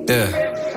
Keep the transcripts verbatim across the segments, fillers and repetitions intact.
Yeah.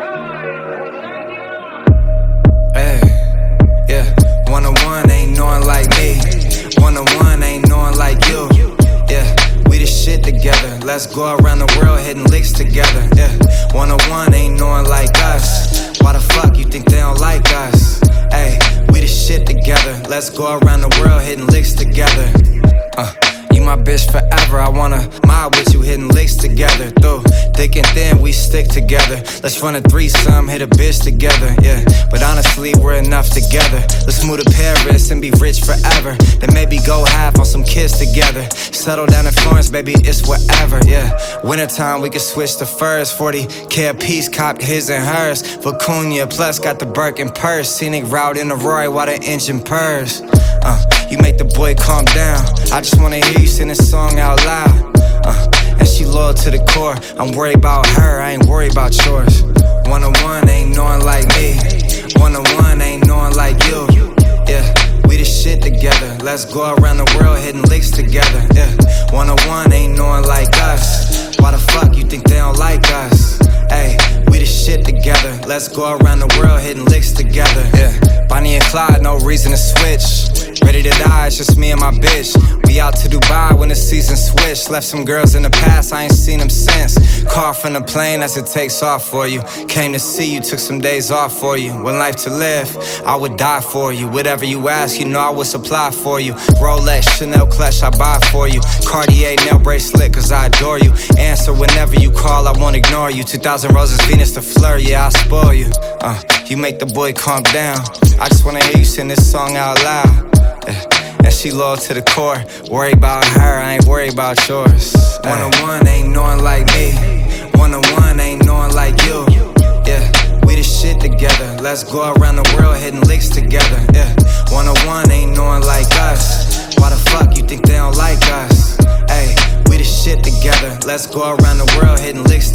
Hey, yeah. One on one ain't knowing like me. One on one ain't knowing like you. Yeah, we the shit together. Let's go around the world hitting licks together. Yeah, one on one ain't knowing like us. Why the fuck you think they don't like us? Hey, we the shit together. Let's go around the world hitting licks together. Uh. You my bitch forever, I wanna mob with you hitting licks together. Through thick and thin, we stick together. Let's run a threesome, hit a bitch together, yeah. But honestly, we're enough together. Let's move to Paris and be rich forever. Then maybe go half on some kids together. Settle down in Florence, baby, it's whatever, yeah. Wintertime, we can switch to furs. forty K a piece, cop his and hers. Vicuña, plus got the Birkin purse. Scenic route in the Roy while the engine purrs. Uh, you make the boy calm down. I just wanna hear you sing this song out loud. Uh, and she loyal to the core. I'm worried about her, I ain't worried about yours. One on one ain't knowing like me. One on one ain't knowing like you. Yeah, we the shit together. Let's go around the world hitting licks together. Yeah, one on one ain't knowing like us. Why the fuck you think they don't like us? Hey, we the shit together. Let's go around the world hitting licks together. Yeah, Bonnie and Clyde, no reason to switch. Ready to die, it's just me and my bitch. We out to Dubai when the season switched. Left some girls in the past, I ain't seen them since. Car from the plane as it takes off for you. Came to see you, took some days off for you. One life to live, I would die for you. Whatever you ask, you know I would supply for you. Rolex, Chanel clutch, I buy for you. Cartier nail bracelet, cause I adore you. Answer whenever you call, I won't ignore you. Two thousand roses, Venus to Fleur, yeah, I spoil you. Uh, you make the boy calm down. I just wanna hear you sing this song out loud. And she loyal to the core. Worry about her, I ain't worried about yours. One on one ain't knowing like me. One on one ain't knowing like you. Yeah, we the shit together. Let's go around the world hitting licks together. Yeah, one on one ain't knowing like us. Why the fuck you think they don't like us? Hey, we the shit together. Let's go around the world hitting licks